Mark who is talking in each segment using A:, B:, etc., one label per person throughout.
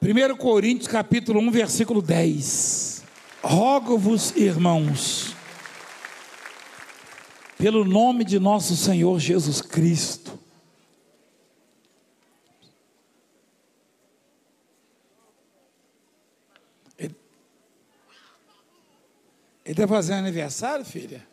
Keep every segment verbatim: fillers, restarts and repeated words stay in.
A: primeiro Coríntios capítulo um, versículo dez. Rogo-vos, irmãos, pelo nome de nosso Senhor Jesus Cristo. Ele está fazendo aniversário, filha?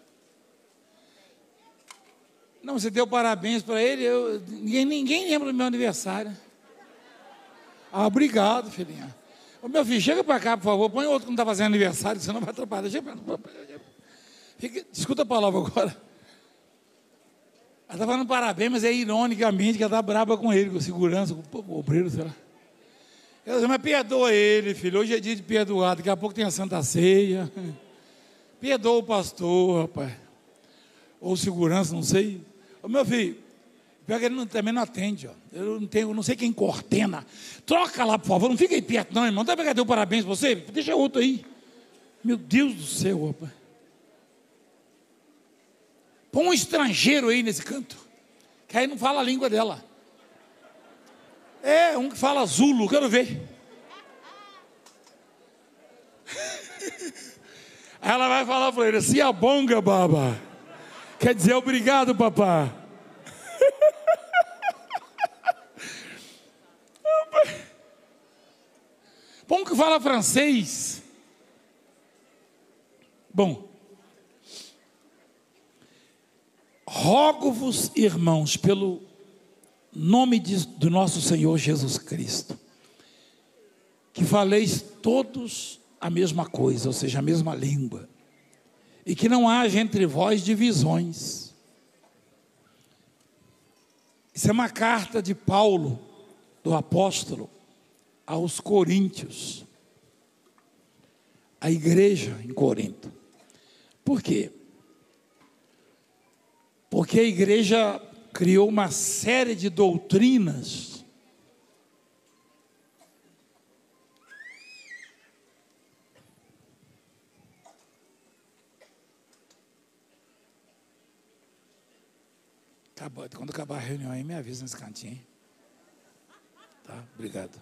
A: Não, você deu parabéns para ele, eu, ninguém, ninguém lembra do meu aniversário. Ah, obrigado, filhinha. Ô, meu filho, chega para cá, por favor, põe outro que não está fazendo aniversário, senão vai atrapalhar. Chega pra... Fica... Escuta a palavra agora. Ela está falando parabéns, mas é ironicamente que ela está braba com ele, com a segurança, com o obreiro, sei lá. Ela diz, mas perdoa ele, filho, hoje é dia de perdoar, daqui a pouco tem a Santa Ceia. Perdoa o pastor, rapaz. Ou segurança, não sei. Ô, meu filho, pior que ele não, também não atende, ó. Eu não tenho, eu não sei quem coordena. Troca lá, por favor, não fica aí perto não, irmão. Não dá para deu parabéns para você? Deixa outro aí. Meu Deus do céu, rapaz. Põe um estrangeiro aí nesse canto, que aí não fala a língua dela. É, um que fala Zulo, quero ver. Aí ela vai falar para ele, se abonga, baba. Quer dizer, obrigado, papá. Bom que fala francês. Bom. Rogo-vos, irmãos, pelo nome de, do nosso Senhor Jesus Cristo, que faleis todos a mesma coisa, ou seja, a mesma língua, e que não haja entre vós divisões. Isso é uma carta de Paulo, do apóstolo, aos Coríntios, a igreja em Corinto. Por quê? Porque a igreja criou uma série de doutrinas Acabou. Quando acabar a reunião aí, me avisa nesse cantinho, hein? Tá, obrigado.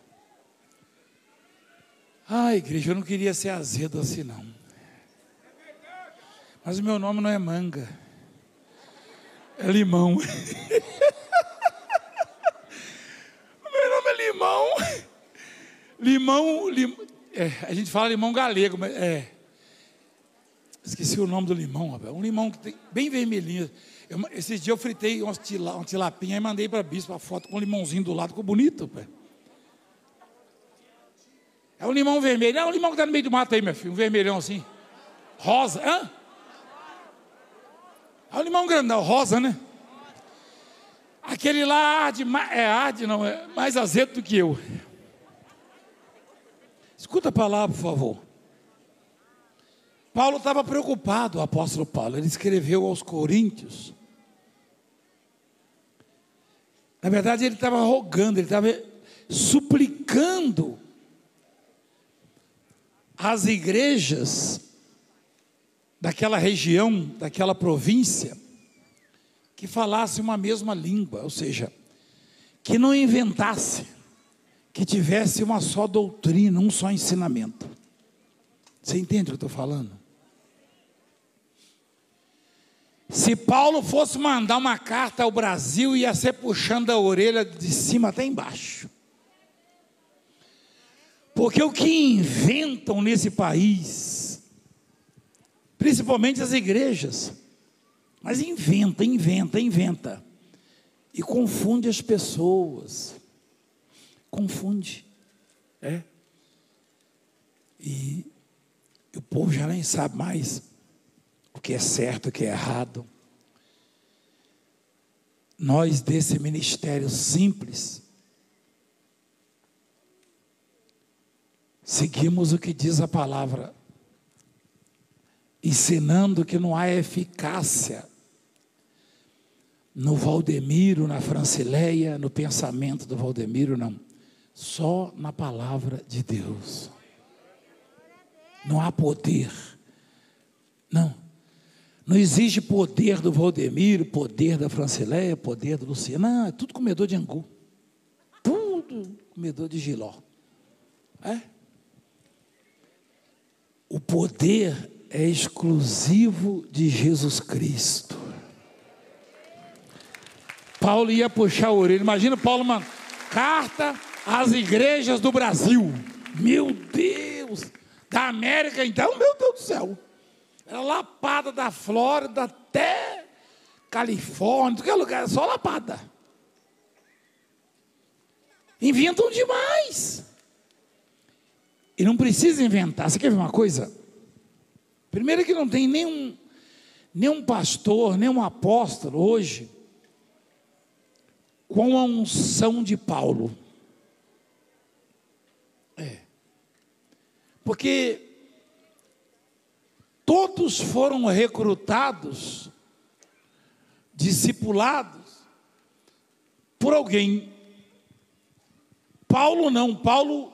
A: Ah, igreja, eu não queria ser azedo assim não, mas o meu nome não é Manga, é Limão. O meu nome é Limão. Limão, lim... é, a gente fala limão galego, mas é. Esqueci o nome do limão, rapaz. Um limão que tem bem vermelhinho. Eu, esses dias eu fritei uma, tila, uma tilapinha e mandei para a bispa a foto com um limãozinho do lado, ficou bonito, rapaz. É um limão vermelho. É um limão que está no meio do mato aí, meu filho. Um vermelhão assim. Rosa. Hã? É um limão grandão, rosa, né? Aquele lá arde, é arde, não, é mais azedo do que eu. Escuta a palavra, por favor. Paulo estava preocupado, o apóstolo Paulo. Ele escreveu aos Coríntios. Na verdade, ele estava rogando, ele estava suplicando às igrejas daquela região, daquela província, que falasse uma mesma língua, ou seja, que não inventasse, que tivesse uma só doutrina, um só ensinamento. Você entende o que eu estou falando? Se Paulo fosse mandar uma carta ao Brasil, ia ser puxando a orelha de cima até embaixo. Porque o que inventam nesse país, principalmente as igrejas, mas inventa, inventa, inventa, e confunde as pessoas, confunde, é, e o povo já nem sabe mais o que é certo, o que é errado. Nós desse ministério simples, seguimos o que diz a palavra, ensinando que não há eficácia no Valdemiro, na Francileia, no pensamento do Valdemiro, não. Só na palavra de Deus. Não há poder. Não. Não existe poder do Valdemiro, poder da Francileia, poder do Luciano. Não, é tudo comedor de angu. Tudo comedor de jiló. É? O poder é exclusivo de Jesus Cristo. Paulo ia puxar a orelha. Imagina Paulo, uma carta às igrejas do Brasil. Meu Deus! Da América, então, meu Deus do céu. Era lapada da Flórida até Califórnia, qualquer lugar, só lapada. Inventam demais. E não precisa inventar. Você quer ver uma coisa? Primeiro que não tem nenhum, nenhum pastor, nenhum apóstolo hoje com a unção de Paulo. É. Porque todos foram recrutados, discipulados por alguém. Paulo não, Paulo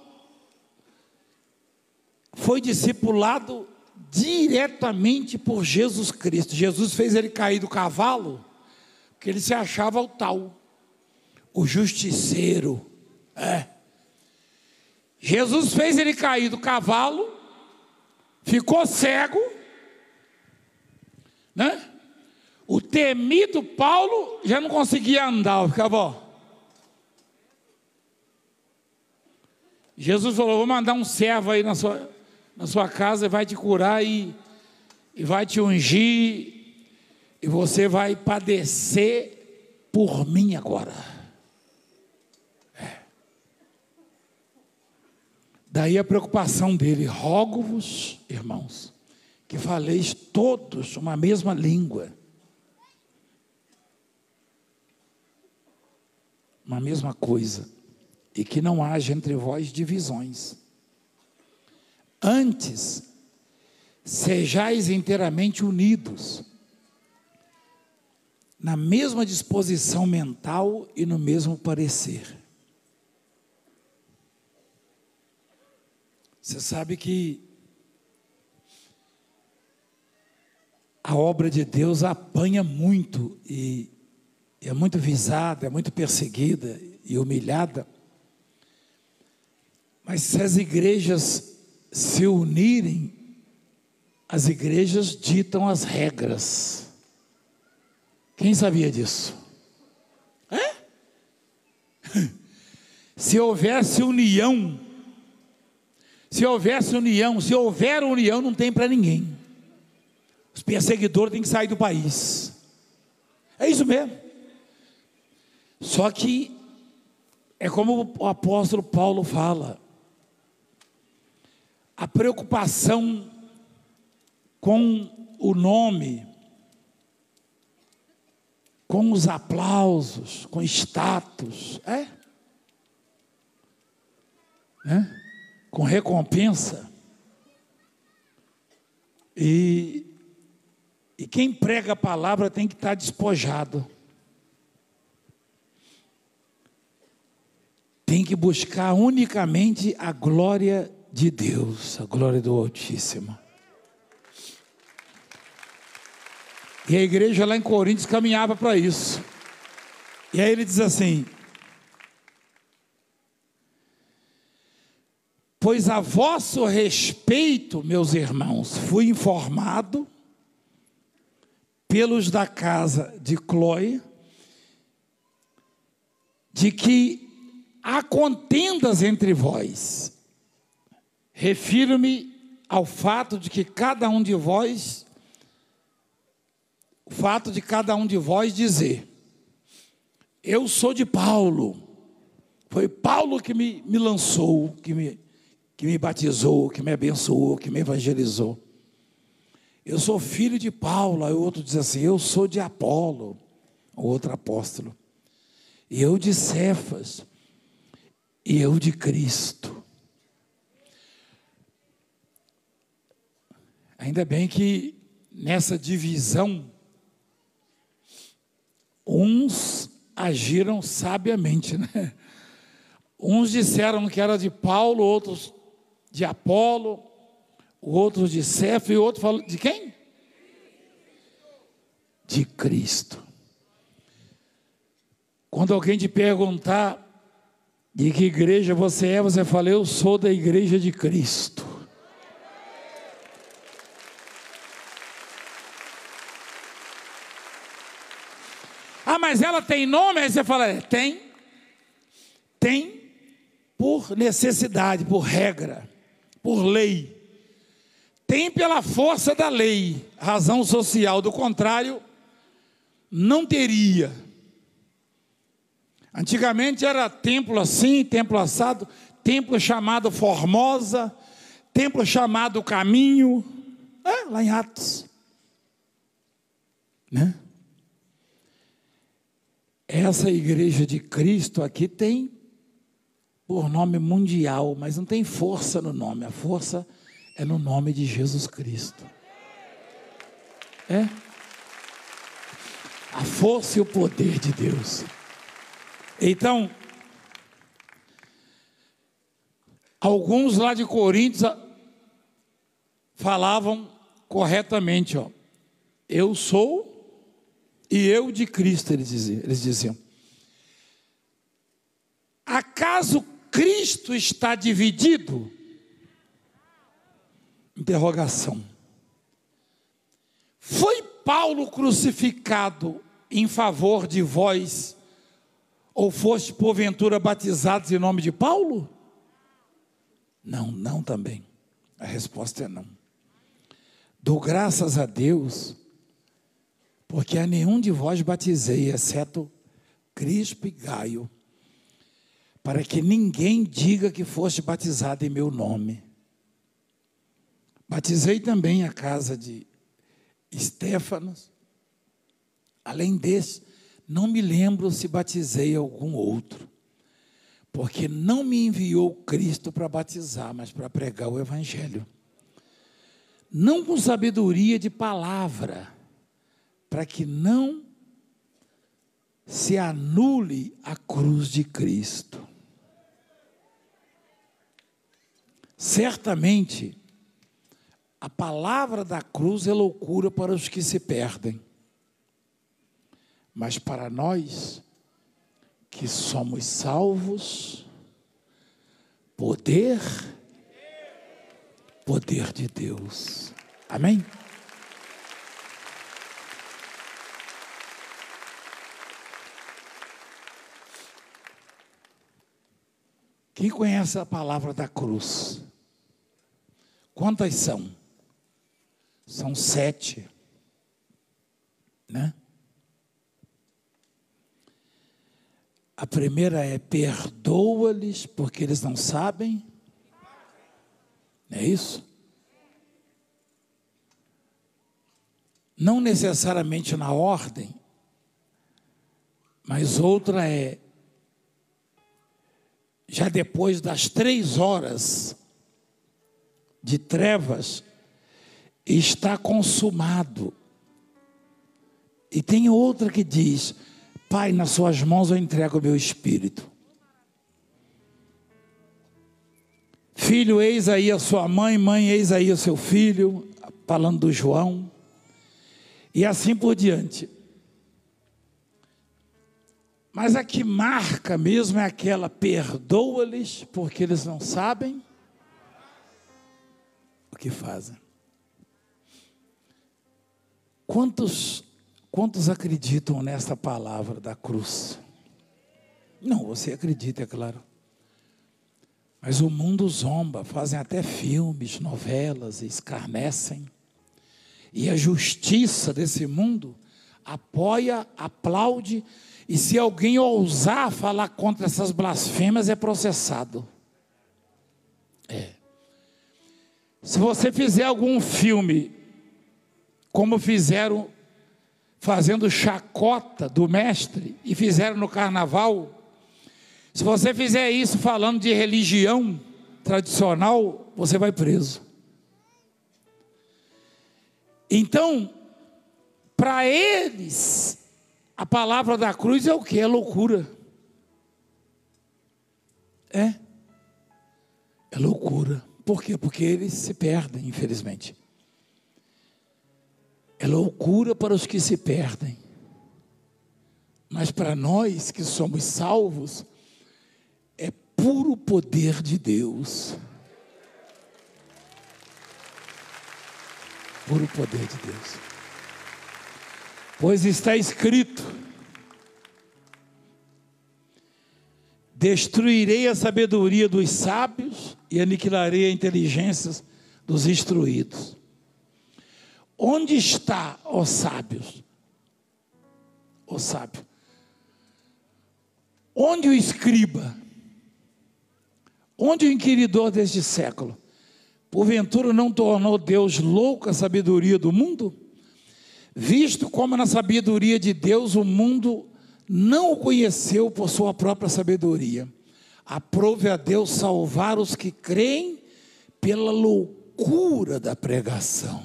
A: foi discipulado diretamente por Jesus Cristo. Jesus fez ele cair do cavalo, porque ele se achava o tal, o justiceiro. É. Jesus fez ele cair do cavalo, ficou cego, né? O temido Paulo já não conseguia andar, ficava, ó. Jesus falou: vou mandar um servo aí na sua, na sua casa, vai te curar e, e vai te ungir, e você vai padecer por mim agora. É. Daí a preocupação dele: rogo-vos, irmãos, que faleis todos uma mesma língua, uma mesma coisa, e que não haja entre vós divisões. Antes, sejais inteiramente unidos, na mesma disposição mental e no mesmo parecer. Você sabe que a obra de Deus apanha muito e é muito visada, é muito perseguida e humilhada. Mas se as igrejas se unirem, as igrejas ditam as regras. Quem sabia disso? É? Se houvesse união, se houvesse união, se houver união, não tem para ninguém. Os perseguidores têm que sair do país. É isso mesmo. Só que é como o apóstolo Paulo fala: a preocupação com o nome, com os aplausos, com status, é? Né? Com recompensa. E, e quem prega a palavra tem que estar despojado. Tem que buscar unicamente a glória de Deus, a glória do Altíssimo. E a igreja lá em Coríntios caminhava para isso. E aí ele diz assim: pois a vosso respeito, meus irmãos, fui informado pelos da casa de Cloé, de que há contendas entre vós. Refiro-me ao fato de que cada um de vós, o fato de cada um de vós dizer: eu sou de Paulo, foi Paulo que me, me lançou, que me, que me batizou, que me abençoou, que me evangelizou. Eu sou filho de Paulo. Aí o outro diz assim: eu sou de Apolo, o outro apóstolo. E eu de Cefas, e eu de Cristo. Ainda bem que nessa divisão, uns agiram sabiamente, né? Uns disseram que era de Paulo, outros de Apolo, outros de Cefas, e outro falou de quem? De Cristo. Quando alguém te perguntar De que igreja você é? Você fala, eu sou da igreja de Cristo. Ah, mas ela tem nome? Aí você fala, é, tem. Tem por necessidade, por regra, por lei. Tem pela força da lei, razão social. Do contrário, não teria. Antigamente era templo assim, templo assado, templo chamado Formosa, templo chamado Caminho, é, lá em Atos, né? Essa igreja de Cristo aqui tem por nome mundial, mas não tem força no nome, a força é no nome de Jesus Cristo. É a força e o poder de Deus. Então, alguns lá de Coríntios falavam corretamente, ó, eu sou e eu de Cristo, eles diziam. Eles diziam. Acaso Cristo está dividido? Interrogação. Foi Paulo crucificado em favor de vós, ou foste porventura batizados em nome de Paulo? Não, não também. A resposta é não. Dou graças a Deus, porque a nenhum de vós batizei, exceto Crispo e Gaio, para que ninguém diga que foste batizado em meu nome. Batizei também a casa de Estéfanas. Além desse, não me lembro se batizei algum outro, porque não me enviou Cristo para batizar, mas para pregar o Evangelho. Não com sabedoria de palavra, para que não se anule a cruz de Cristo. Certamente, a palavra da cruz é loucura para os que se perdem. Mas para nós, que somos salvos, poder, poder de Deus. Amém? Quem conhece a palavra da cruz? Quantas são? São sete, né? A primeira é perdoa-lhes porque eles não sabem. Não é isso? Não necessariamente na ordem, mas outra é já depois das três horas de trevas, está consumado. E tem outra que diz, Pai, nas suas mãos eu entrego o meu espírito. Filho, eis aí a sua mãe, mãe, eis aí o seu filho, falando do João, e assim por diante. Mas a que marca mesmo é aquela, perdoa-lhes, porque eles não sabem o que fazem. Quantos, quantos acreditam nessa palavra da cruz? Não, você acredita, é claro. Mas o mundo zomba, fazem até filmes, novelas, escarnecem. E a justiça desse mundo apoia, aplaude, e se alguém ousar falar contra essas blasfêmias, é processado. É. Se você fizer algum filme, como fizeram, fazendo chacota do mestre, e fizeram no carnaval, se você fizer isso falando de religião tradicional, você vai preso. Então, para eles, a palavra da cruz é o que? É loucura. É. É loucura. Por quê? Porque eles se perdem, infelizmente. É loucura para os que se perdem. Mas para nós que somos salvos, é puro poder de Deus. Puro poder de Deus. Pois está escrito: destruirei a sabedoria dos sábios e aniquilarei a inteligência dos instruídos. Onde está, ó sábios? Ó sábio. Onde o escriba? Onde o inquiridor deste século? Porventura não tornou Deus louco a sabedoria do mundo? Visto como na sabedoria de Deus o mundo não o conheceu por sua própria sabedoria. Aprove a Deus salvar os que creem pela loucura da pregação.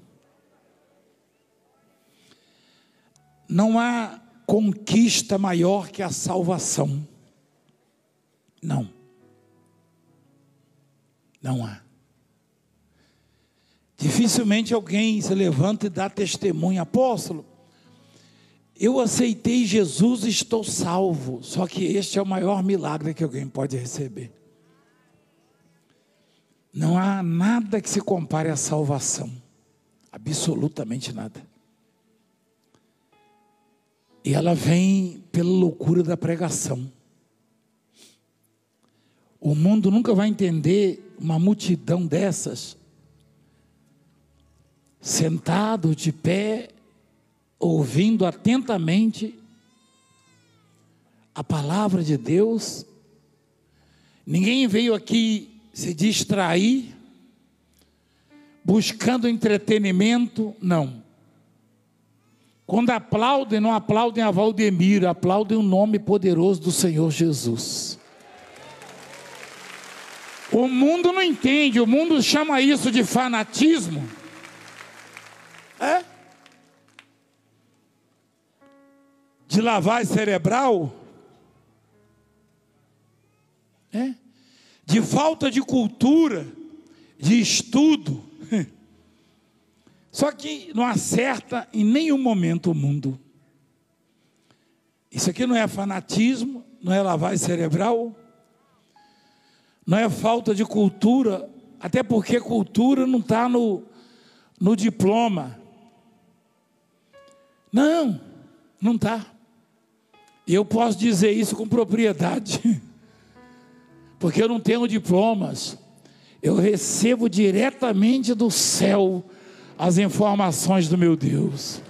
A: Não há conquista maior que a salvação. Não. Não há. Dificilmente alguém se levanta e dá testemunho: apóstolo, eu aceitei Jesus e estou salvo. Só que este é o maior milagre que alguém pode receber. Não há nada que se compare à salvação. Absolutamente nada. E ela vem pela loucura da pregação. O mundo nunca vai entender uma multidão dessas, sentado de pé, ouvindo atentamente a palavra de Deus. Ninguém veio aqui se distrair, buscando entretenimento, não. Quando aplaudem, não aplaudem a Valdemiro, aplaudem o nome poderoso do Senhor Jesus. O mundo não entende, o mundo chama isso de fanatismo. É? De lavagem cerebral. É? De falta de cultura, de estudo. Só que não acerta em nenhum momento o mundo. Isso aqui não é fanatismo, não é lavagem cerebral, não é falta de cultura, até porque cultura não está no, no diploma. Não, não está. E eu posso dizer isso com propriedade, porque eu não tenho diplomas, eu recebo diretamente do céu as informações do meu Deus.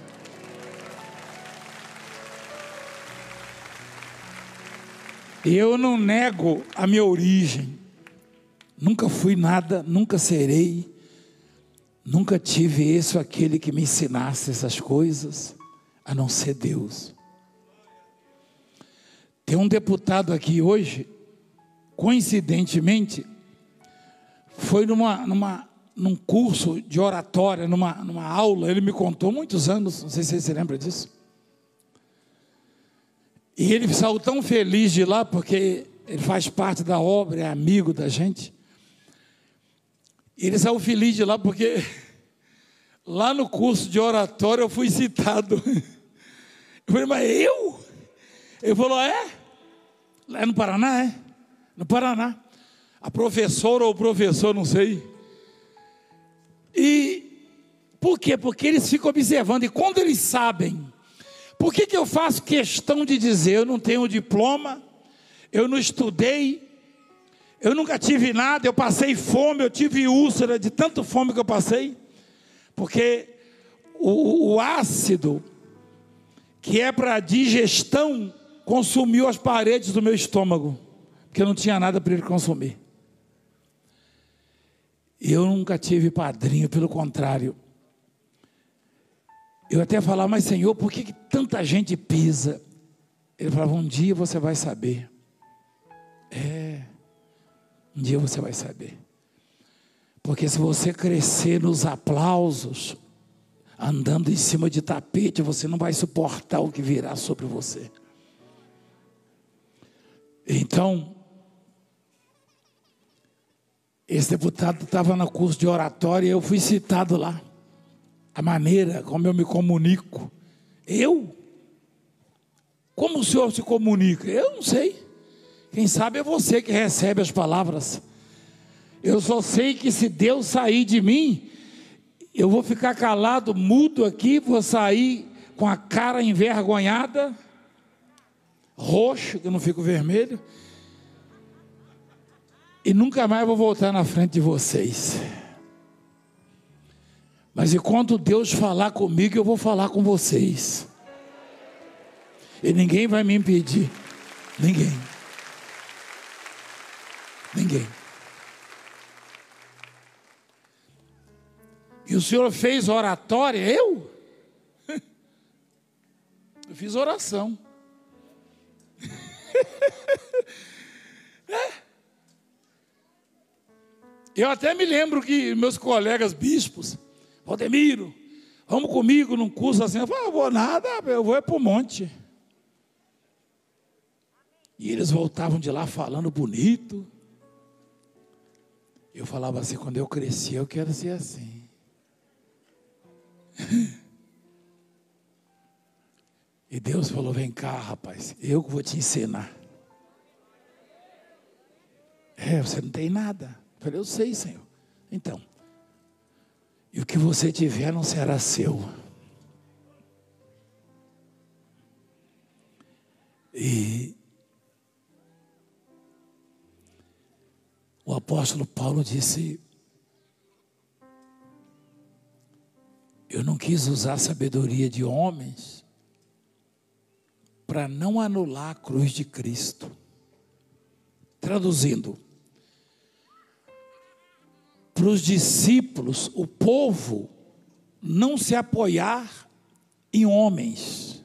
A: Eu não nego a minha origem, nunca fui nada, nunca serei, nunca tive esse ou aquele que me ensinasse essas coisas, a não ser Deus. Tem um deputado aqui hoje, coincidentemente, foi numa, numa, num curso de oratória, numa, numa aula, ele me contou muitos anos, não sei se você se lembra disso. E ele saiu tão feliz de lá, porque ele faz parte da obra, é amigo da gente. E ele saiu feliz de lá, porque lá no curso de oratória eu fui citado. Eu falei, mas eu? Ele falou, é? É no Paraná, é? No Paraná. A professora ou o professor, não sei. E por quê? Porque eles ficam observando. E quando eles sabem, por que que eu faço questão de dizer, eu não tenho diploma, eu não estudei, eu nunca tive nada, eu passei fome, eu tive úlcera de tanto fome que eu passei, porque o, o ácido, que é para digestão, consumiu as paredes do meu estômago, porque não tinha nada para ele consumir. Eu nunca tive padrinho, pelo contrário. Eu até falava, mas Senhor, por que, que tanta gente pisa? Ele falava, um dia você vai saber. É, um dia você vai saber. Porque se você crescer nos aplausos, andando em cima de tapete, você não vai suportar o que virá sobre você. Então, esse deputado estava no curso de oratória e eu fui citado lá. A maneira como eu me comunico. Eu? Como o senhor se comunica? Eu não sei. Quem sabe é você que recebe as palavras. Eu só sei que se Deus sair de mim, eu vou ficar calado, mudo aqui, vou sair com a cara envergonhada, roxo, que eu não fico vermelho, e nunca mais vou voltar na frente de vocês. Mas enquanto Deus falar comigo, eu vou falar com vocês. E ninguém vai me impedir. Ninguém. Ninguém. E o Senhor fez oratória, eu? Eu fiz oração. É. Eu até me lembro que meus colegas bispos, Valdemiro, vamos comigo num curso assim. Eu falei, eu vou nada, eu vou é para o monte. E eles voltavam de lá falando bonito. Eu falava assim, quando eu crescer, eu quero ser assim. E Deus falou, vem cá, rapaz, eu que vou te ensinar. É, você não tem nada. Eu falei, eu sei, Senhor. Então, e o que você tiver não será seu. E o apóstolo Paulo disse, eu não quis usar a sabedoria de homens para não anular a cruz de Cristo. Traduzindo, para os discípulos, o povo, não se apoiar em homens.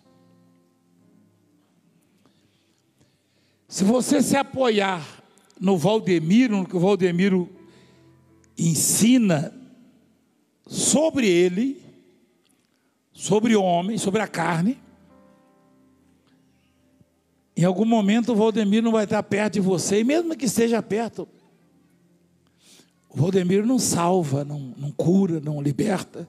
A: Se você se apoiar no Valdemiro, no que o Valdemiro ensina sobre ele, sobre o homem, sobre a carne, em algum momento o Valdemiro não vai estar perto de você, e mesmo que esteja perto, o Valdemiro não salva, não, não cura, não liberta.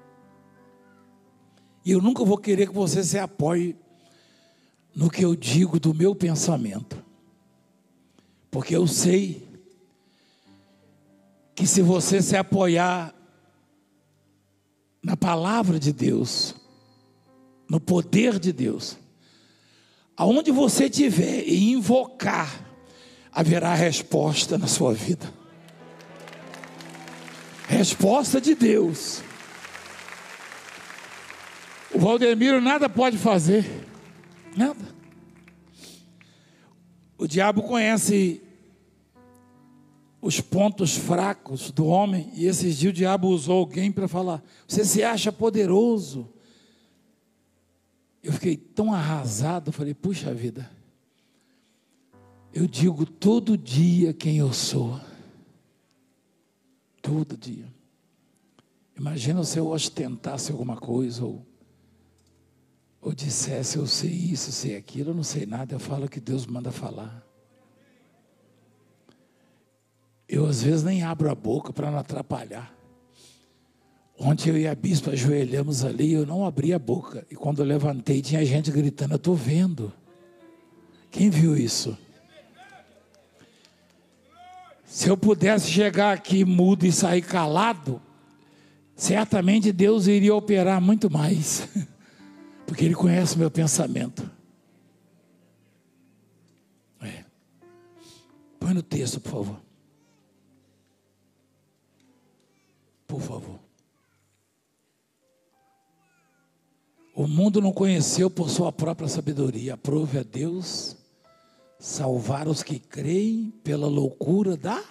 A: E eu nunca vou querer que você se apoie no que eu digo do meu pensamento. Porque eu sei que se você se apoiar na palavra de Deus, no poder de Deus, aonde você estiver e invocar, haverá resposta na sua vida. Resposta de Deus. O Valdemiro nada pode fazer. Nada. O diabo conhece os pontos fracos do homem. E esses dias o diabo usou alguém para falar, você se acha poderoso. Eu fiquei tão arrasado. Falei, puxa vida. Eu digo todo dia quem eu sou. Todo dia. Imagina se eu ostentasse alguma coisa, ou, ou dissesse, eu sei isso, sei aquilo, eu não sei nada, eu falo o que Deus manda falar. Eu às vezes nem abro a boca para não atrapalhar. Ontem eu e a bispa ajoelhamos ali, eu não abri a boca, e quando eu levantei tinha gente gritando, eu estou vendo. Quem viu isso? Se eu pudesse chegar aqui mudo e sair calado, certamente Deus iria operar muito mais, porque Ele conhece o meu pensamento. É. Põe no texto, por favor. Por favor. O mundo não conheceu por sua própria sabedoria. Aprove a Deus salvar os que creem pela loucura da,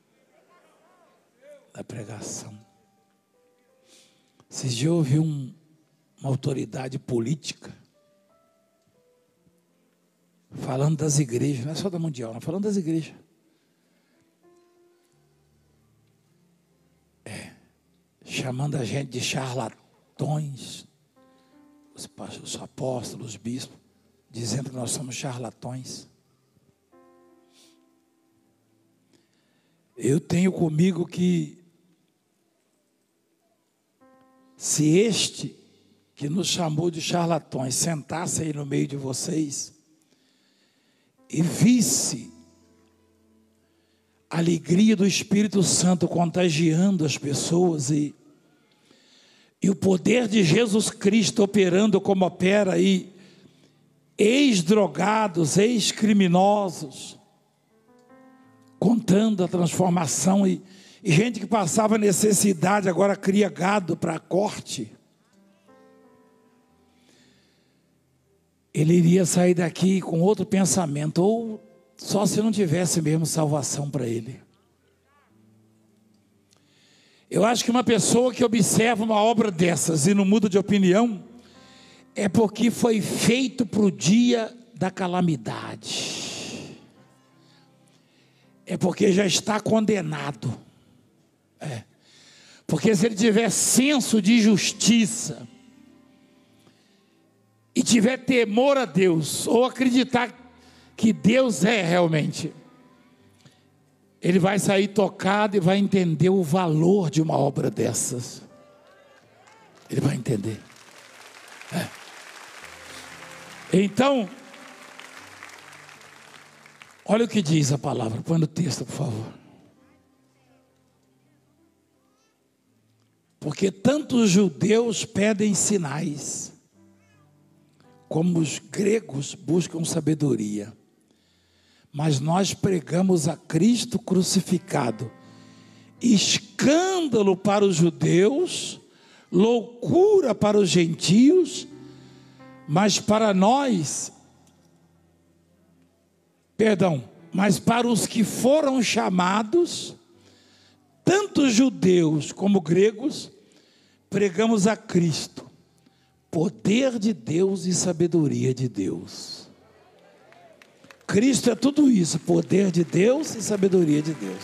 A: da pregação. Esses dias eu ouvi um, uma autoridade política falando das igrejas, não é só da Mundial, não, falando das igrejas. É, chamando a gente de charlatões, os, os apóstolos, os bispos, dizendo que nós somos charlatões. Eu tenho comigo que se este que nos chamou de charlatões sentasse aí no meio de vocês e visse a alegria do Espírito Santo contagiando as pessoas e, e o poder de Jesus Cristo operando como opera aí, ex-drogados, ex-criminosos, contando a transformação e, e gente que passava necessidade agora cria gado para a corte. Ele iria sair daqui com outro pensamento, ou só se não tivesse mesmo salvação para ele. Eu acho que uma pessoa que observa uma obra dessas e não muda de opinião, é porque foi feito para o dia da calamidade. É porque já está condenado. É. Porque se ele tiver senso de justiça, e tiver temor a Deus, ou acreditar que Deus é realmente, ele vai sair tocado e vai entender o valor de uma obra dessas. Ele vai entender. É. Então, olha o que diz a palavra. Põe no texto, por favor. Porque tanto os judeus pedem sinais, como os gregos buscam sabedoria. Mas nós pregamos a Cristo crucificado, escândalo para os judeus, loucura para os gentios, mas para nós, perdão, mas para os que foram chamados, tanto judeus como gregos, pregamos a Cristo, poder de Deus e sabedoria de Deus. Cristo é tudo isso, poder de Deus e sabedoria de Deus.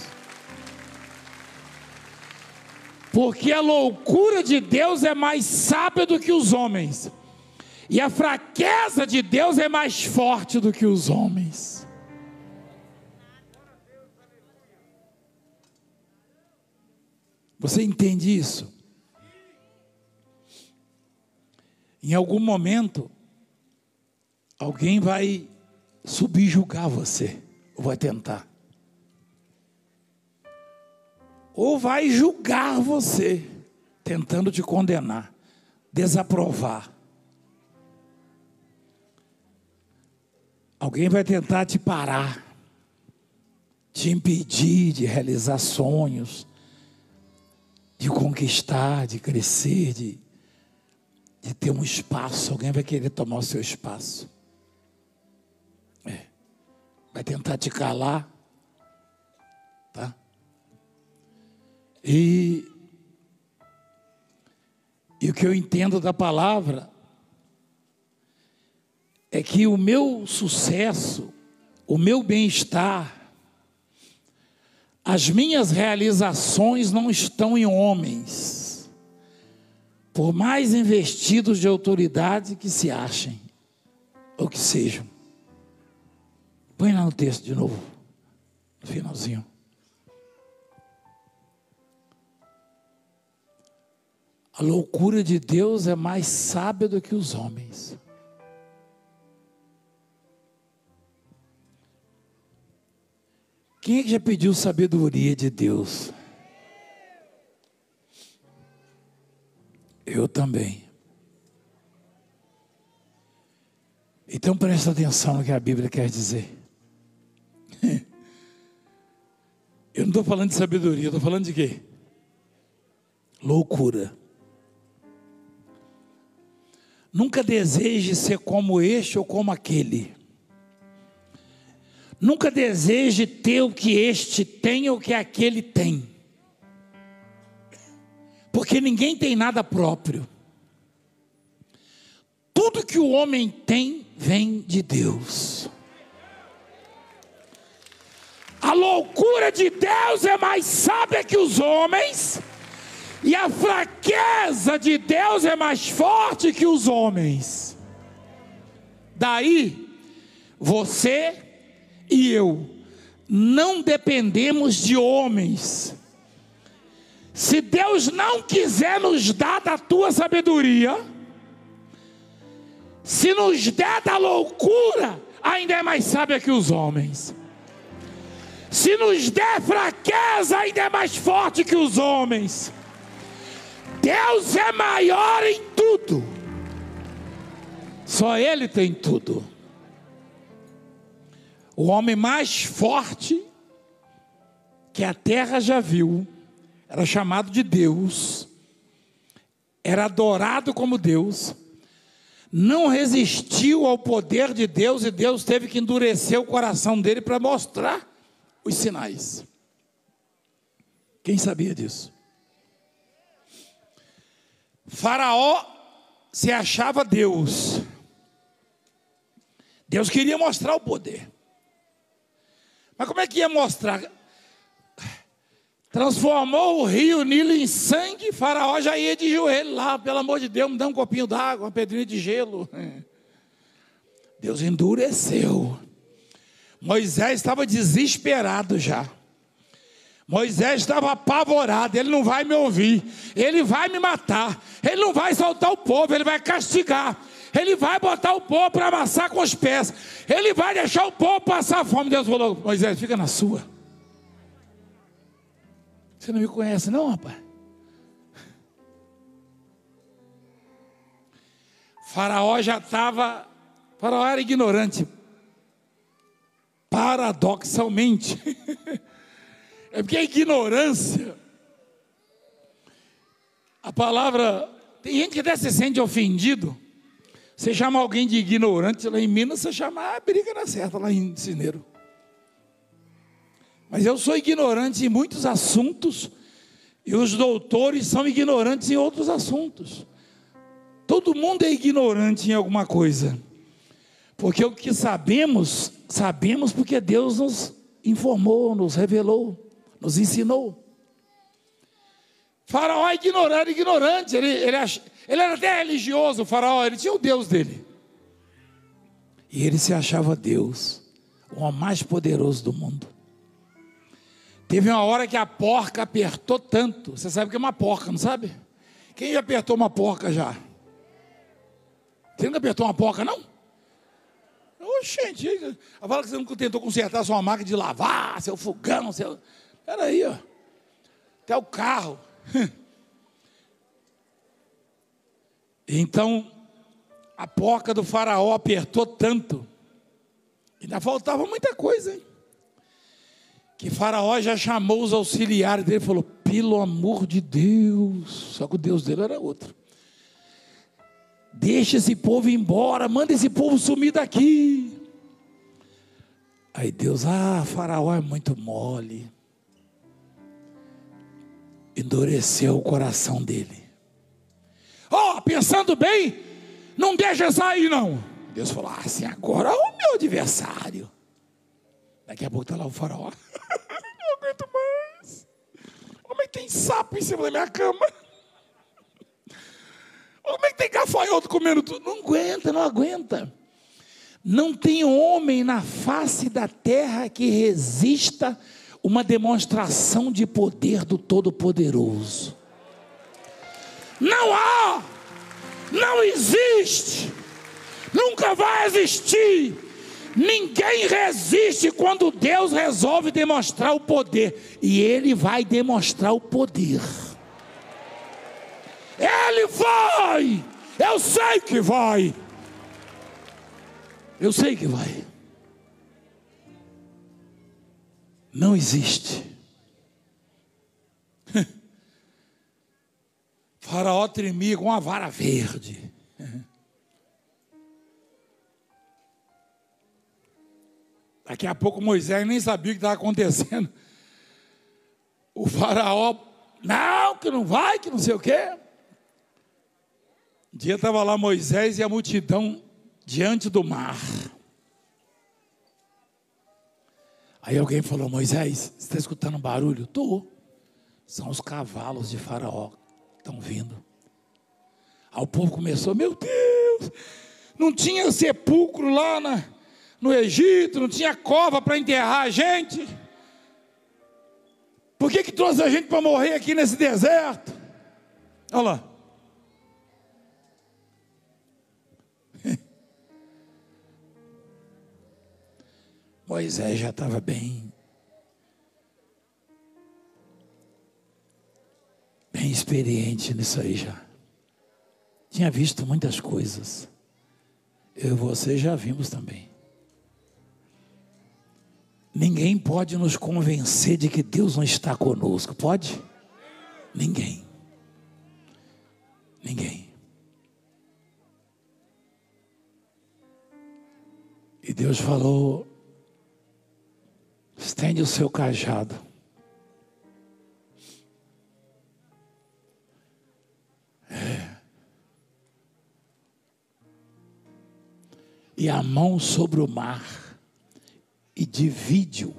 A: Porque a loucura de Deus é mais sábia do que os homens, e a fraqueza de Deus é mais forte do que os homens. Você entende isso? Em algum momento, alguém vai subjugar você, ou vai tentar, ou vai julgar você, tentando te condenar, desaprovar. Alguém vai tentar te parar, te impedir de realizar sonhos, de conquistar, de crescer, de de ter um espaço. Alguém vai querer tomar o seu espaço. É. Vai tentar te calar. Tá? E, e o que eu entendo da palavra é que o meu sucesso, o meu bem-estar, as minhas realizações não estão em homens, por mais investidos de autoridade que se achem, ou que sejam. Põe lá no texto de novo, no finalzinho. A loucura de Deus é mais sábia do que os homens. Quem é que já pediu sabedoria de Deus? Eu também. Então presta atenção no que a Bíblia quer dizer. Eu não estou falando de sabedoria, eu estou falando de quê? Loucura. Nunca deseje ser como este ou como aquele. Nunca deseje ter o que este tem ou o que aquele tem. Porque ninguém tem nada próprio. Tudo que o homem tem vem de Deus. A loucura de Deus é mais sábia que os homens, e a fraqueza de Deus é mais forte que os homens. Daí, você e eu não dependemos de homens. Se Deus não quiser nos dar da tua sabedoria, se nos der da loucura, ainda é mais sábia que os homens. Se nos der fraqueza, ainda é mais forte que os homens. Deus é maior em tudo. Só Ele tem tudo. O homem mais forte que a terra já viu era chamado de Deus, era adorado como Deus, não resistiu ao poder de Deus, e Deus teve que endurecer o coração dele para mostrar os sinais. Quem sabia disso? Faraó se achava Deus. Deus queria mostrar o poder. Mas como é que ia mostrar? Transformou o rio Nilo em sangue. Faraó já ia de joelho lá, pelo amor de Deus, me dá um copinho d'água, uma pedrinha de gelo. Deus endureceu. Moisés estava desesperado já. Moisés estava apavorado. Ele não vai me ouvir, ele vai me matar, ele não vai soltar o povo, ele vai castigar, ele vai botar o povo para amassar com os pés, ele vai deixar o povo passar fome. Deus falou: Moisés, fica na sua. Você não me conhece não, rapaz? Faraó já estava, Faraó era ignorante, paradoxalmente. É porque a ignorância, a palavra, tem gente que até se sente ofendido. Você chama alguém de ignorante, lá em Minas você chama, ah, briga na certa, lá em Cineiro. Mas eu sou ignorante em muitos assuntos, e os doutores são ignorantes em outros assuntos. Todo mundo é ignorante em alguma coisa, porque o que sabemos, sabemos porque Deus nos informou, nos revelou, nos ensinou. Faraó é ignorante, ignorante. Ele, ele, ach, ele era até religioso, o faraó, ele tinha o Deus dele. E ele se achava Deus, o homem mais poderoso do mundo. Teve uma hora que a porca apertou tanto. Você sabe o que é uma porca, não sabe? Quem já apertou uma porca já? Você nunca apertou uma porca, não? Oxente, fala que você nunca tentou consertar sua máquina de lavar, seu fogão, seu... Espera aí, ó. Até o carro. Então, a porca do faraó apertou tanto, ainda faltava muita coisa, hein? Que faraó já chamou os auxiliares dele e falou: pelo amor de Deus, só que o Deus dele era outro. Deixa esse povo ir embora, manda esse povo sumir daqui. Aí Deus, ah, faraó é muito mole. Endureceu o coração dele. Ó, oh, pensando bem, não deixa sair não. Deus falou: ah, assim, agora é o meu adversário. Daqui a pouco está lá o faraó. Não aguento mais. Como é que tem sapo em cima da minha cama? Como é que tem gafanhoto comendo tudo? Não aguenta, não aguenta. Não tem homem na face da terra que resista uma demonstração de poder do Todo-Poderoso. Não há, não existe, nunca vai existir. Ninguém resiste quando Deus resolve demonstrar o poder. E Ele vai demonstrar o poder. Ele vai. Eu sei que vai. Eu sei que vai. Não existe. Faraó tremia com uma vara verde. Daqui a pouco Moisés nem sabia o que estava acontecendo. O faraó, não, que não vai, que não sei o quê. Um dia estava lá Moisés e a multidão diante do mar. Aí alguém falou: Moisés, você está escutando um barulho? Estou. São os cavalos de faraó que estão vindo. Aí o povo começou: meu Deus, não tinha sepulcro lá na... no Egito, não tinha cova para enterrar a gente. Por que que trouxe a gente para morrer aqui nesse deserto? Olha lá. Moisés já estava bem bem experiente nisso aí já. Tinha visto muitas coisas. Eu e você já vimos também. Ninguém pode nos convencer de que Deus não está conosco, pode? Ninguém. Ninguém. E Deus falou: estende o seu cajado. É. E a mão sobre o mar e divide-o.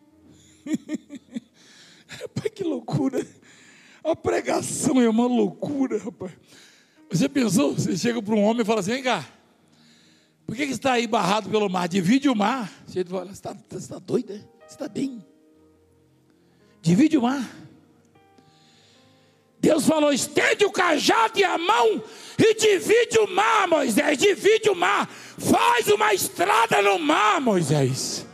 A: Rapaz, que loucura. A pregação é uma loucura, rapaz. Você pensou? Você chega para um homem e fala assim: vem cá, por que, que você está aí barrado pelo mar? Divide o mar. Você fala: você está tá doido, é? Você está bem? Divide o mar. Deus falou: estende o cajado e a mão e divide o mar, Moisés. Divide o mar. Faz uma estrada no mar, Moisés.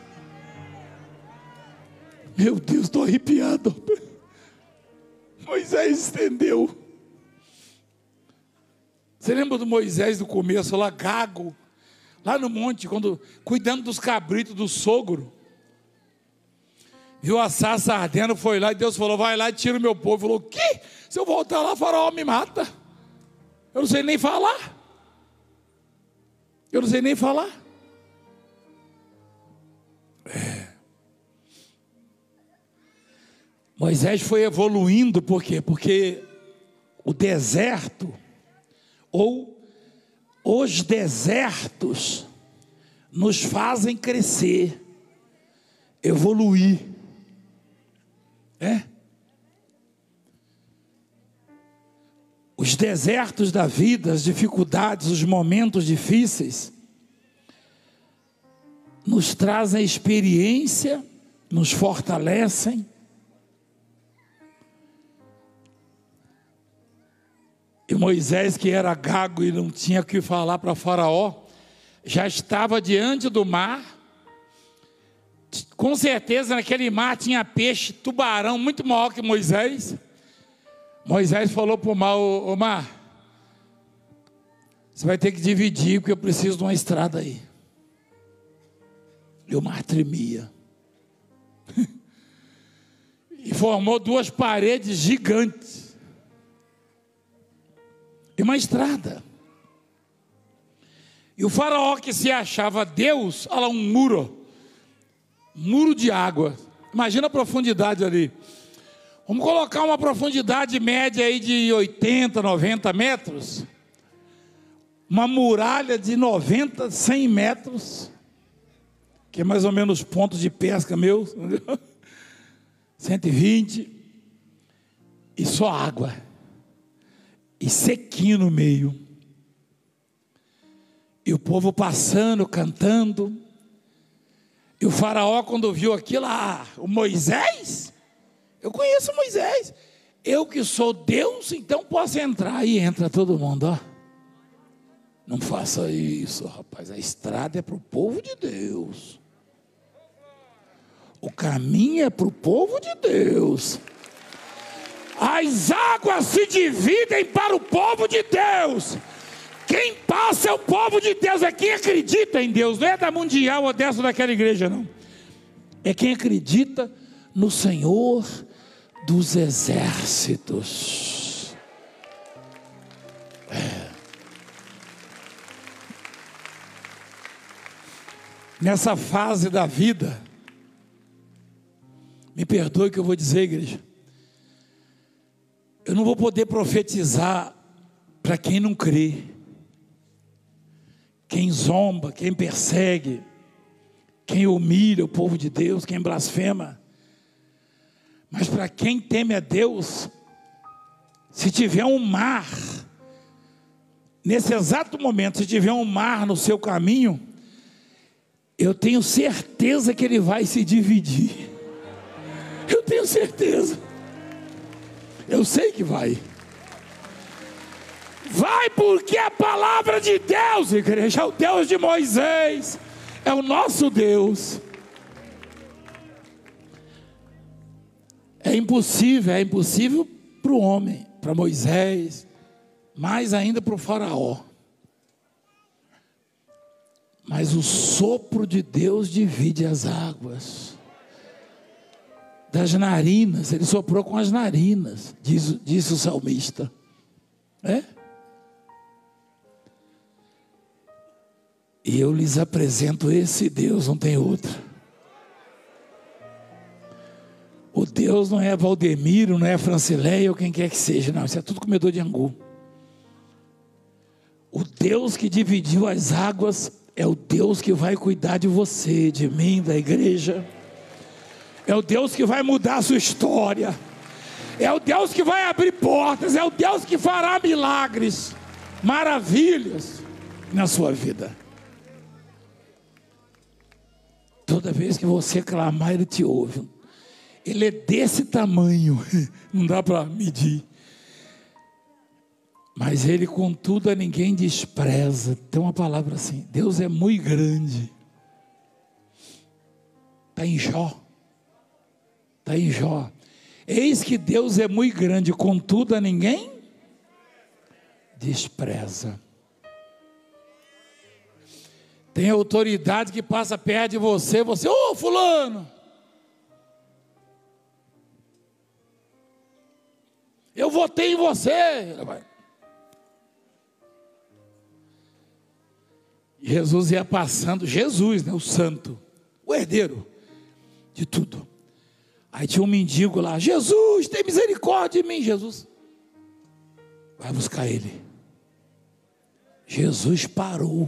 A: Meu Deus, estou arrepiado. Moisés estendeu. Você lembra do Moisés do começo, lá gago, lá no monte, quando cuidando dos cabritos do sogro? Viu a sarça ardendo, foi lá e Deus falou: vai lá e tira o meu povo. Falou: o quê? Se eu voltar lá, o faraó me mata. Eu não sei nem falar. Eu não sei nem falar. É. Moisés foi evoluindo, por quê? Porque o deserto, ou os desertos, nos fazem crescer, evoluir. É? Os desertos da vida, as dificuldades, os momentos difíceis, nos trazem experiência, nos fortalecem. E Moisés, que era gago e não tinha o que falar para Faraó, já estava diante do mar. Com certeza naquele mar tinha peixe, tubarão, muito maior que Moisés. Moisés falou para o mar: ô, ô mar, você vai ter que dividir, porque eu preciso de uma estrada aí. E o mar tremia. E formou duas paredes gigantes. E uma estrada. E o faraó, que se achava Deus, olha lá, um muro. Muro de água. Imagina a profundidade ali. Vamos colocar uma profundidade média aí de oitenta, noventa metros. Uma muralha de noventa, cem metros. Que é mais ou menos pontos de pesca meus. cento e vinte. E só água. E sequinho no meio. E o povo passando, cantando. E o faraó, quando viu aquilo, ah, o Moisés? Eu conheço Moisés. Eu que sou Deus, então posso entrar. Aí entra todo mundo, ó. Não faça isso, rapaz. A estrada é para o povo de Deus. O caminho é para o povo de Deus. As águas se dividem para o povo de Deus. Quem passa é o povo de Deus. É quem acredita em Deus. Não é da mundial ou dessa daquela igreja, não. É quem acredita no Senhor dos exércitos. É. Nessa fase da vida, me perdoe que eu vou dizer, igreja, eu não vou poder profetizar para quem não crê, quem zomba, quem persegue, quem humilha o povo de Deus, quem blasfema. Mas para quem teme a Deus, se tiver um mar, nesse exato momento, se tiver um mar no seu caminho, eu tenho certeza que ele vai se dividir. Eu tenho certeza. Eu sei que vai. Vai porque a palavra de Deus, igreja, é o Deus de Moisés, é o nosso Deus. É impossível, é impossível para o homem, para Moisés, mais ainda para o faraó. Mas o sopro de Deus divide as águas. Das narinas, ele soprou com as narinas, diz, disse o salmista. É? E eu lhes apresento esse Deus, não tem outro. O Deus não é Valdemiro, não é Francileia ou quem quer que seja, não, isso é tudo comedor de angu. O Deus que dividiu as águas é o Deus que vai cuidar de você, de mim, da igreja. É o Deus que vai mudar a sua história. É o Deus que vai abrir portas. É o Deus que fará milagres, maravilhas na sua vida. Toda vez que você clamar, Ele te ouve. Ele é desse tamanho, não dá para medir. Mas Ele, contudo, a ninguém despreza. Tem uma palavra assim: Deus é muito grande. Está em Jó. Está em Jó. Eis que Deus é muito grande, contudo, a ninguém despreza. Tem autoridade que passa perto de você, você, ô oh, fulano, eu votei em você. Jesus ia passando, Jesus, né, o santo, o herdeiro de tudo. Aí tinha um mendigo lá: Jesus, tem misericórdia de mim. Jesus vai buscar ele. Jesus parou.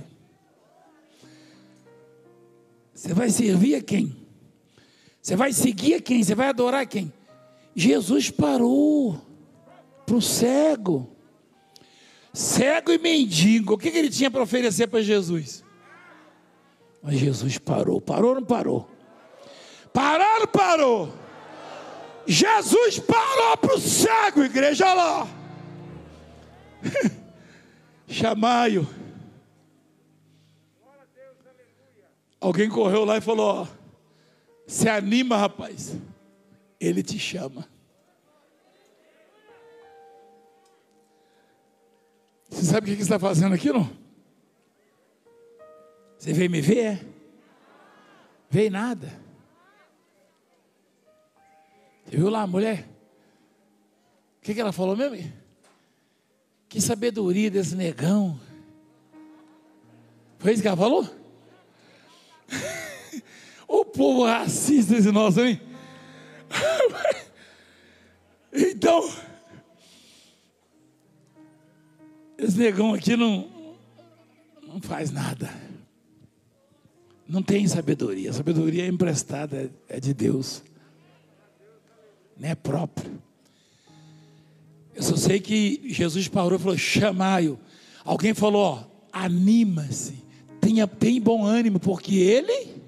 A: Você vai servir a quem? Você vai seguir a quem? Você vai adorar a quem? Jesus parou para o cego. Cego e mendigo. O que, que ele tinha para oferecer para Jesus? Mas Jesus parou. Parou ou não parou? Parou ou não parou? Jesus parou para o cego, igreja, olha lá. Chamai-o. Alguém correu lá e falou: ó, se anima, rapaz, Ele te chama. Você sabe o que você está fazendo aqui, não? Você veio me ver? É? Veio nada. Você viu lá a mulher? O que, que ela falou mesmo? Que sabedoria desse negão. Foi isso que ela falou? O povo racista esse nosso, hein? Então, esse negão aqui não, não faz nada. Não tem sabedoria. A sabedoria é emprestada, é de Deus. Não é própria. Eu só sei que Jesus parou e falou: chamai-o. Alguém falou: ó, anima-se. Tenha, tem bom ânimo, porque Ele...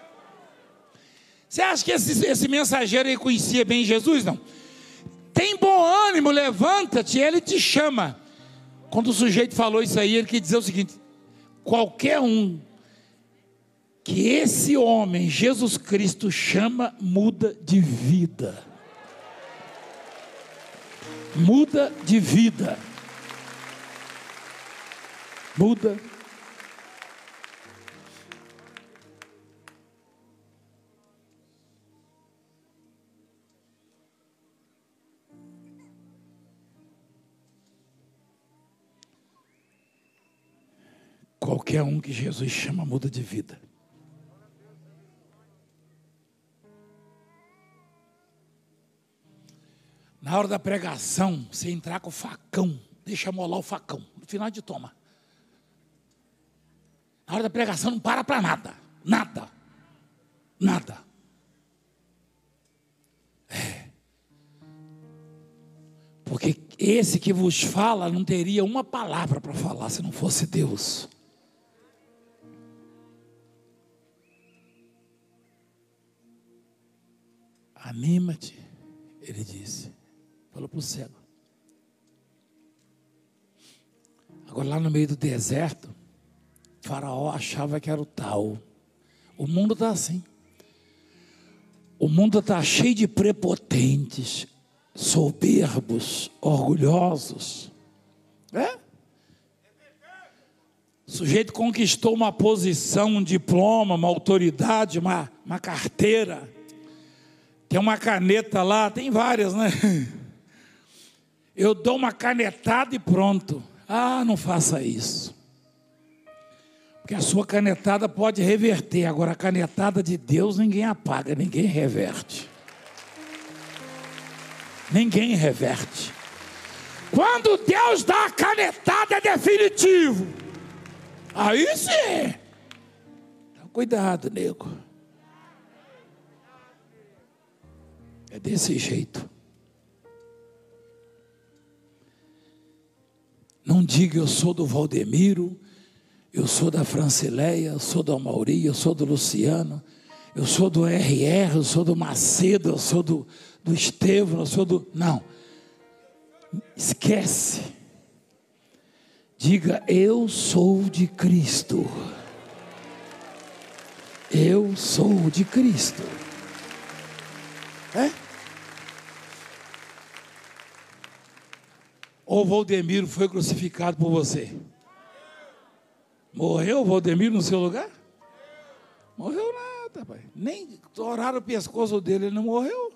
A: Você acha que esse, esse mensageiro aí conhecia bem Jesus? Não. Tem bom ânimo, levanta-te, Ele te chama. Quando o sujeito falou isso aí, ele quis dizer o seguinte: qualquer um que esse homem, Jesus Cristo, chama, muda de vida. Muda de vida. Muda. Qualquer um que Jesus chama, muda de vida. Na hora da pregação, você entrar com o facão, deixa molar o facão, no final de toma. Na hora da pregação não para para nada, nada, nada. É. Porque esse que vos fala não teria uma palavra para falar se não fosse Deus. Anima-te, ele disse. Falou para o cego. Agora lá no meio do deserto, Faraó achava que era o tal. O mundo está assim. O mundo está cheio de prepotentes. soberbos, orgulhosos. É? O sujeito conquistou uma posição, um diploma, uma autoridade, uma, uma carteira. Tem uma caneta lá, tem várias, né? Eu dou uma canetada e pronto. Ah, não faça isso. Porque a sua canetada pode reverter. Agora, a canetada de Deus ninguém apaga, ninguém reverte. Ninguém reverte. Quando Deus dá a canetada é definitivo. Aí sim. Então, cuidado, nego. É desse jeito. Não diga eu sou do Valdemiro, eu sou da Francileia, eu sou do Amauri, eu sou do Luciano, eu sou do R R, eu sou do Macedo, eu sou do, do Estevão, eu sou do... Não. Esquece. Diga, eu sou de Cristo. Eu sou de Cristo. É? Ou Valdemiro foi crucificado por você? Morreu o Valdemiro no seu lugar? Morreu nada, pai. Nem toraram o pescoço dele, ele não morreu.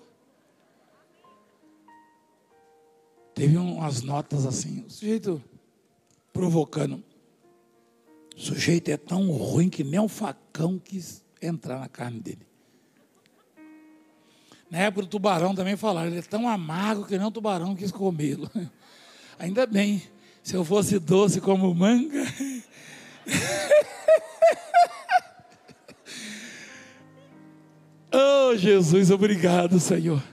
A: Teve umas notas assim, o sujeito provocando. O sujeito é tão ruim que nem um facão quis entrar na carne dele. Na época do tubarão também falaram, ele é tão amargo que nem um tubarão quis comê-lo. Ainda bem, se eu fosse doce como manga. Oh, Jesus, obrigado, Senhor.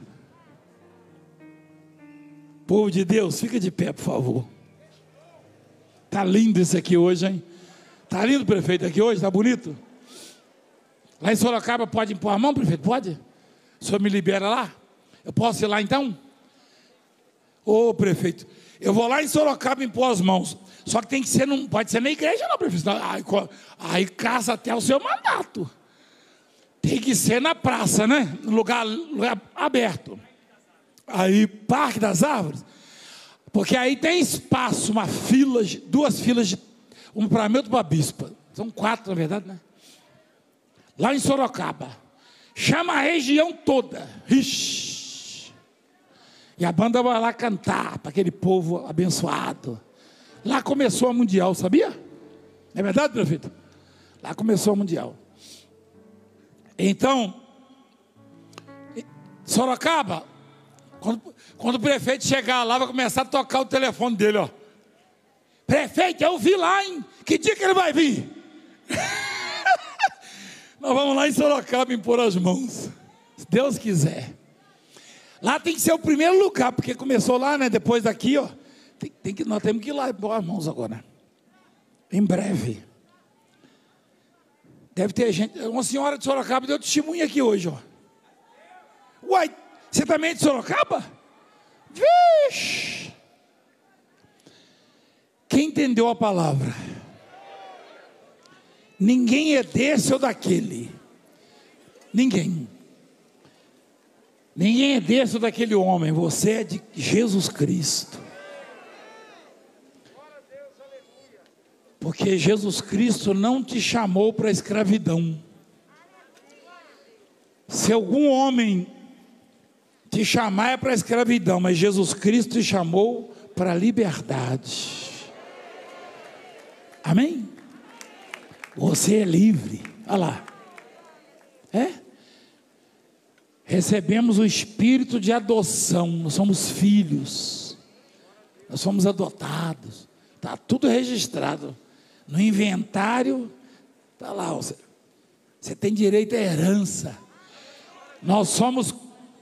A: Povo de Deus, fica de pé, por favor. Tá lindo isso aqui hoje, hein? Tá lindo, prefeito, aqui hoje, tá bonito? Lá em Sorocaba pode impor a mão, prefeito? Pode? O senhor me libera lá? Eu posso ir lá então? Ô, prefeito, eu vou lá em Sorocaba impor as mãos. Só que tem que ser, não pode ser na igreja não, prefeito. Aí, aí caça até o seu mandato. Tem que ser na praça, né? No lugar, lugar aberto. Aí, Parque das Árvores. Porque aí tem espaço, uma fila, duas filas, de, uma para mim e outra para a bispa. São quatro, na verdade, né? Lá em Sorocaba. Chama a região toda. Ixi. E a banda vai lá cantar para aquele povo abençoado. Lá começou a Mundial, sabia? É verdade, prefeito? Lá começou a Mundial. Então, Sorocaba, quando, quando o prefeito chegar lá, vai começar a tocar o telefone dele, ó. Prefeito, eu vi lá, hein? Que dia que ele vai vir? Nós vamos lá em Sorocaba impor as mãos, se Deus quiser. Lá tem que ser o primeiro lugar, porque começou lá, né? Depois daqui, ó. Tem, tem que, nós temos que ir lá impor as mãos agora. Em breve. Deve ter gente. Uma senhora de Sorocaba deu testemunha aqui hoje, ó. Uai, você também é de Sorocaba? Vixe! Quem entendeu a palavra? Ninguém é desse ou daquele. Ninguém. Ninguém é desse ou daquele homem. Você é de Jesus Cristo. Porque Jesus Cristo não te chamou para a escravidão. Se algum homem te chamar é para a escravidão, mas Jesus Cristo te chamou para a liberdade. Amém? Você é livre. Olha lá. É? Recebemos o espírito de adoção. Nós somos filhos. Nós somos adotados. Está tudo registrado. No inventário, está lá. Você, você tem direito à herança. Nós somos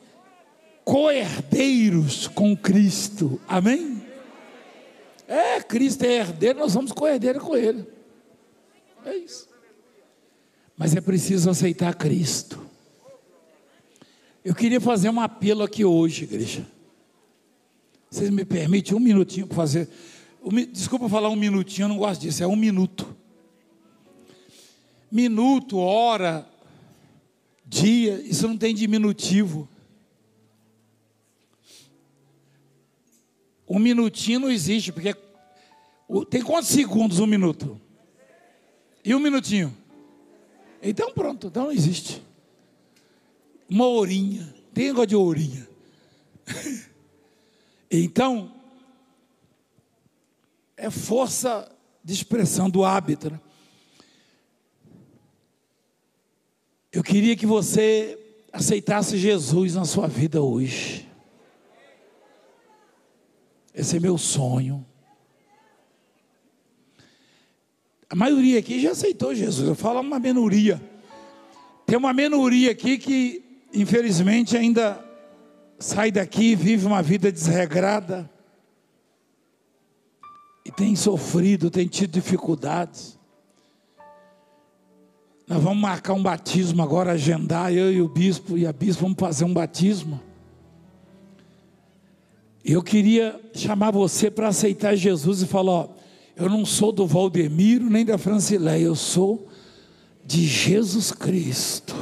A: co-herdeiros com Cristo. Amém? É, Cristo é herdeiro, nós somos co-herdeiros com Ele. É isso. Mas é preciso aceitar Cristo. Eu queria fazer um apelo aqui hoje, igreja. Vocês me permitem um minutinho para fazer... Desculpa falar um minutinho, eu não gosto disso, é um minuto. Minuto, hora, dia, isso não tem diminutivo. Um minutinho não existe, porque tem quantos segundos um minuto? E um minutinho? Então pronto, então não existe. Uma horinha, tem negócio de horinha. Então, é força de expressão do hábito, né? Eu queria que você aceitasse Jesus na sua vida hoje. Esse é meu sonho. A maioria aqui já aceitou Jesus. Eu falo uma minoria. Tem uma minoria aqui que, infelizmente, ainda sai daqui e vive uma vida desregrada. E tem sofrido, tem tido dificuldades. Nós vamos marcar um batismo agora, agendar, eu e o bispo e a bispo vamos fazer um batismo. Eu queria chamar você para aceitar Jesus e falar, ó, eu não sou do Valdemiro nem da Francileia, eu sou de Jesus Cristo.